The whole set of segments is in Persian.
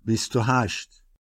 28.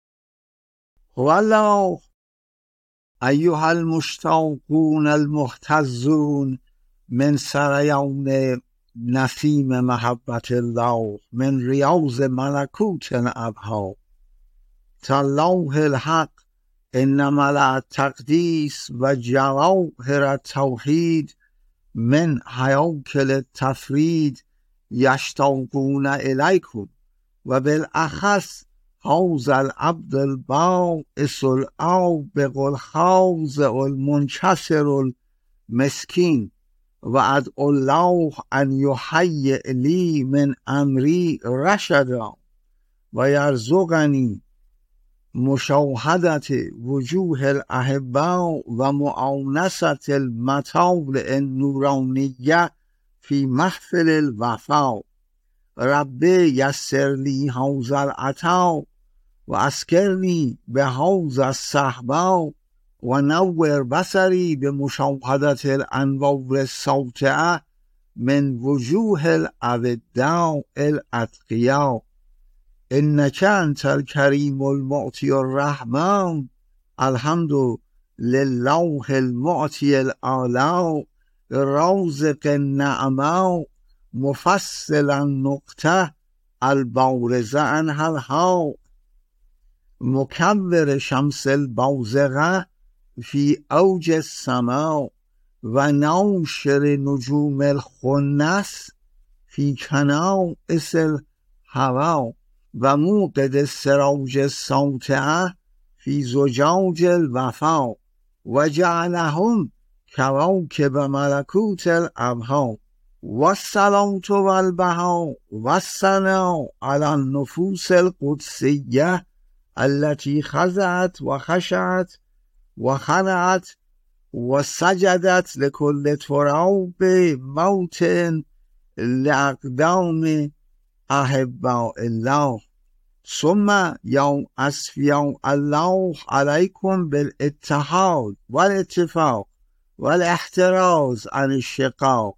والله ایها المشتاقون المحتزون من سریان نسیم محبت الله من ریاض ملکوت ابها تالله الحق ان ملأ التقدیس و جواهر التوحید من هیاکل التفرید یشتاقون الیکم و بالاخص هذا العبد البائس العابق الخاضع المنكسر المسكين وادعو الله ان يهيئ لي من امری رشدا و یرزقنی مشاهدة وجوه الاحباء و مؤانسة المطالع النورانیه فی محفل الوفا. رب یسر لی هذا العطا و اسکرنی به هذا الصحبا و نور بصری به مشاهدت الانوار الساطعه من وجوه الاوداع الاتقیا. انک انت الکریم المعطی الرحمن الحمد لله المعطی الاعلی رازق النعما مفصل النقطه البارزه عنها الها مکور شمس البازغه فی اوج السماء و ناشر نجوم الخنس فی کنائس الهوا و موقد السراج الساطعه فی زجاج الوفا و جعلهم کواکب ملکوت الابها. والصلاة والبهاء والثناء على النفوس القدسية التي خضعت وخشعت وخنعت وسجدت لكل تراب موت لأقدام أحباء الله. ثم يا أصفياء الله عليكم بالاتحاد والاتفاق والاحتراز عن الشقاق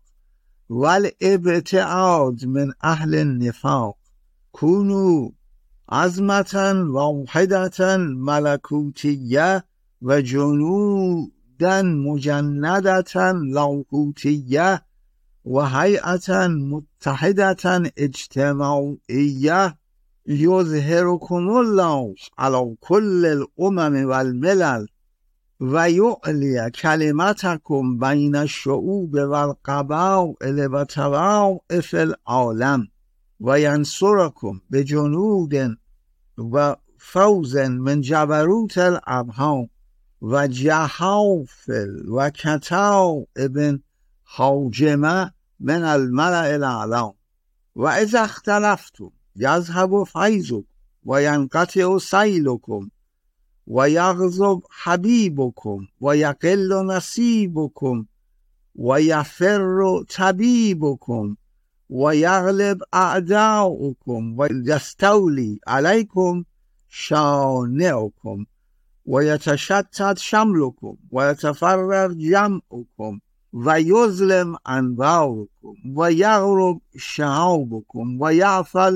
والابتعاد من اهل النفاق. كونوا عظمة واحدة ملكوتية و جنودا مجندة لاهوتية و هيئة متحدة اجتماعية يظهركم الله على كل الامم والملل و یعلی کلمتکم بین الشعوب و القبائل و طوائف العالم و ینصرکم بجنود و فوز من جبروت الابها و جحافل و کتائب حاجمه من الملأ الاعلی. و اذا اختلفتم یذهب فیضکم و ینقطع سیلکم و یغضب حبیبکم و یقل نصیبکم و یفر طبیبکم و یغلب اعداؤکم و یستولی علیکم شانعکم و یتشتت شملکم و یتفرق جمعکم و یظلم انوارکم و یغرب شهابکم و یعفل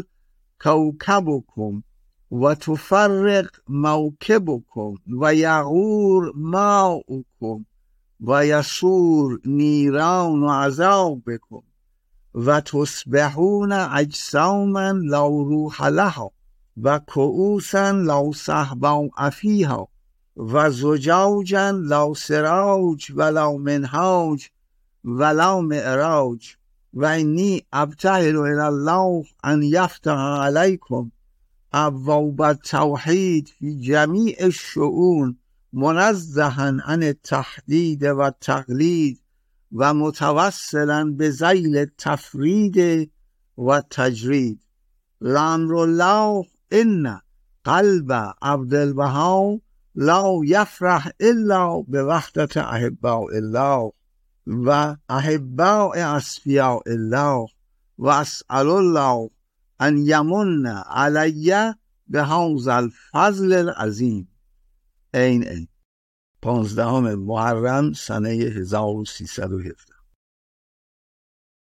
کوکبکم و تفرق موکبکم و یغور ماؤکم و یسور نیران و عذابکم و تصبحون اجساما لا روح لها و کؤوسا لا صحبا فیها و زجاجا لا سراج ولا منهاج ولا معراج. و انی ابتهل الی الله ان یفتح علیکم ابواب التوحید فی جمیع الشؤون منزها عن التحدید و التقلید و متوسلا بذیل التفرید و التجرید. لامر الله ان قلب عبد البها لا یفرح الا بوحدت احباء الله و احباء اصفیاء الله و اسأل الله ان یمن علی بهذا الفضل العظیم. این 15 محرم سنه 1317.